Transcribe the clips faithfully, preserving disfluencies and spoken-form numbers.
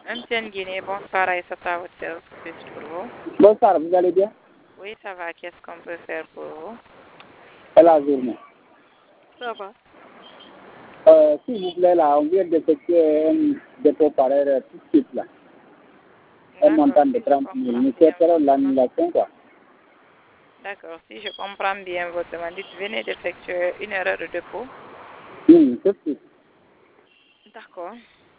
M T N Guinée, bonsoir Aïssata, votre service pour vous. Bonsoir, vous allez bien? Oui, ça va. Qu'est-ce qu'on peut faire pour vous? C'est la journée. Ça va. Euh, S'il vous plaît, là, on vient d'effectuer un dépôt par erreur tout de suite, là. Un montant de trente mille. Nous souhaiterons l'annulation, quoi. D'accord. Si je comprends bien votre demande, dites, venez d'effectuer une erreur de dépôt. Oui, tout de suite. D'accord.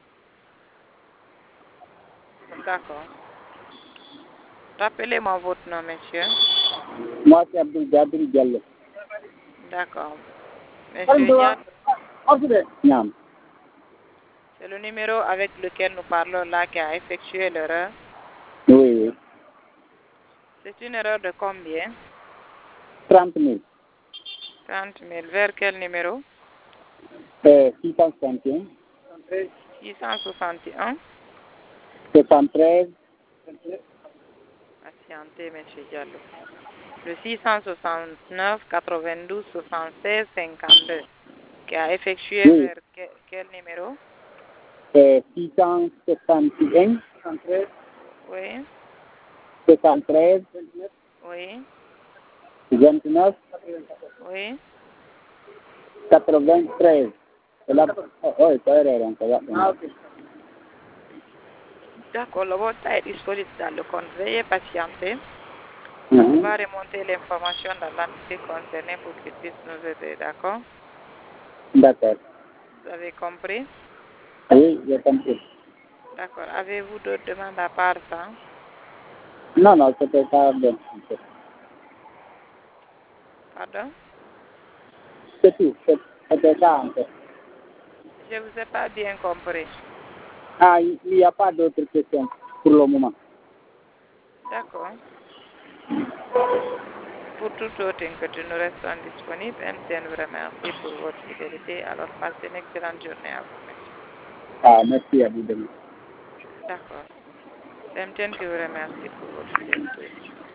D'accord. Rappelez-moi votre nom, monsieur. Moi, c'est Abdul Jabir Diallo. D'accord. Monsieur Diallo, Non. c'est le numéro avec lequel nous parlons là qui a effectué l'erreur. Oui, oui. C'est une erreur de combien? trente mille. trente mille. Vers quel numéro? Euh, six cent soixante et un. six cent soixante et un. soixante-treize. Patientez, monsieur Diallo. Le six cent soixante-neuf, quatre-vingt-douze, soixante-seize, cinquante-deux, qui a effectué Oui. vers que, quel numéro? Euh, six cent soixante et un. Oui, soixante-treize. oui, vingt-neuf. oui. quatre-vingt-treize. C'est la... Oh, oh, c'est erreur encore. Ah, ok. D'accord, le vote est disponible dans le compte. Veuillez patienter. Mhm. On va remonter l'information dans l'entité concernée pour qu'ils puissent nous aider, d'accord? D'accord. Vous avez compris? Oui, j'ai compris. D'accord. Avez-vous d'autres demandes à part ça? Non, non, c'était ça bien. Pardon? C'est tout. C'est- C'était ça en fait. Je ne vous ai pas bien compris. Ah, il n'y a pas d'autres questions pour le moment. D'accord. Pour toute autre inquiétude, nous restons disponibles. M T N vous remercie pour votre fidélité. Alors, passez une excellente journée à vous, monsieur. Ah, merci à vous. D'accord. C'est M T N qui vous remercie pour votre fidélité.